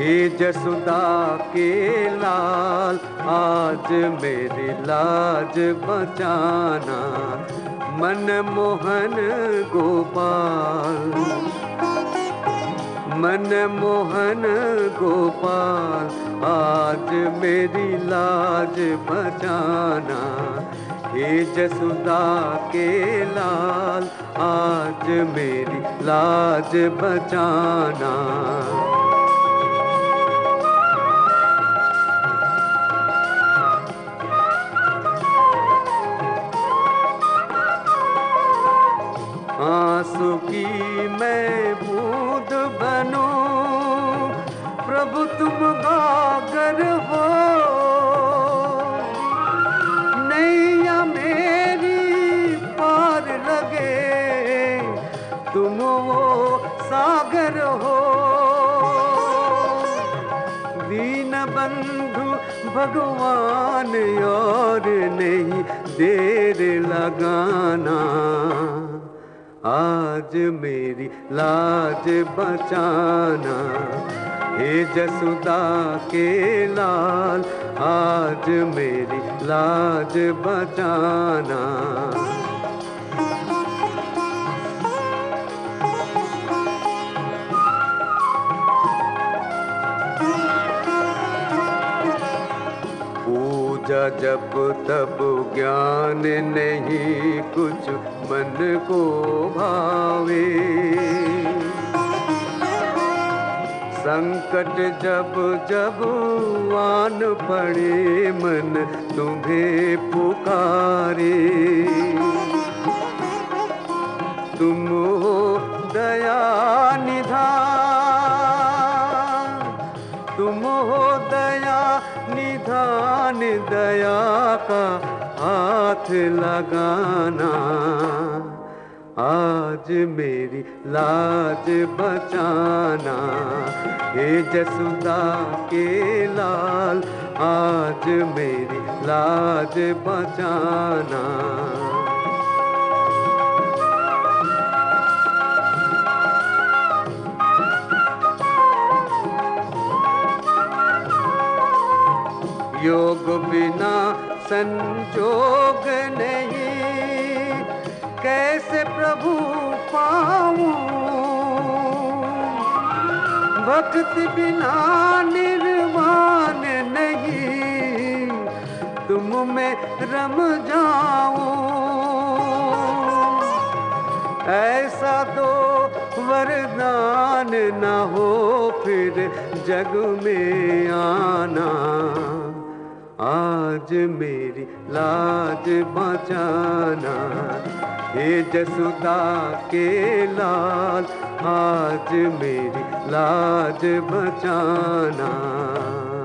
हे जसोदा के लाल, आज मेरी लाज बचाना। मनमोहन गोपाल, मनमोहन गोपाल, आज मेरी लाज बचाना। हे जसोदा के लाल, आज मेरी लाज बचाना। आंसू की मैं बूंद बनूं, प्रभु तुम गागर हो। नैया मेरी पार लगे, तुम वो सागर हो। दीन बंधु भगवान और नहीं देर लगाना। आज मेरी लाज बचाना। हे जसोदा के लाल, आज मेरी लाज बचाना। पूजा जब तब ज्ञान नहीं कुछ मन को भावे। संकट जब जब आन पड़े मन तुम्हें पुकारे। तुम हो दया निधान, तुम हो दया निधान, दया का हाथ लगाना। आज मेरी लाज बचाना। हे जसोदा के लाल, आज मेरी लाज बचाना। योग बिना संजोग नहीं, कैसे प्रभु पाऊं। भक्ति बिना निर्वाण नहीं, तुम में रम जाऊं। ऐसा दो वरदान न हो फिर जग में आना। आज मेरी लाज बचाना। हे जसोदा के लाल, आज मेरी लाज बचाना।